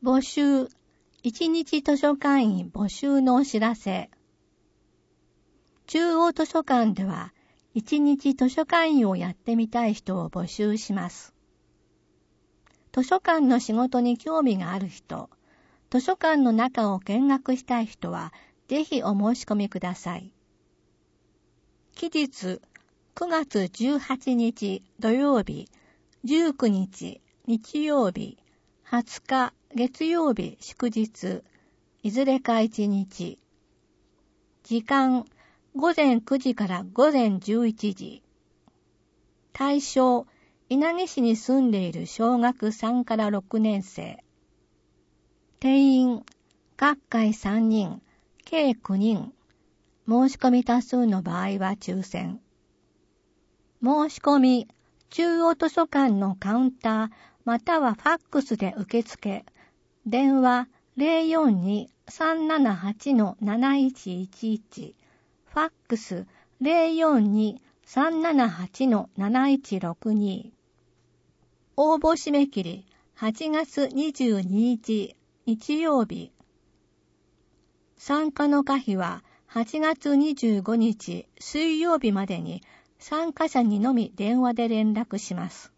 募集、一日図書館員募集のお知らせ。中央図書館では、一日図書館員をやってみたい人を募集します。図書館の仕事に興味がある人、図書館の中を見学したい人は、ぜひお申し込みください。期日、9月18日土曜日、19日日曜日、20日月曜日祝日、いずれか1日。時間、午前9時から午前11時。対象、稲城市に住んでいる小学3から6年生。定員、各回3人、計9人。申し込み多数の場合は抽選。申し込み、中央図書館のカウンターまたはファックスで受付。電話 042-378-7111。ファックス 042-378-7162。応募締め切り8月22日日曜日。参加の可否は8月25日水曜日までに参加者にのみ電話で連絡します。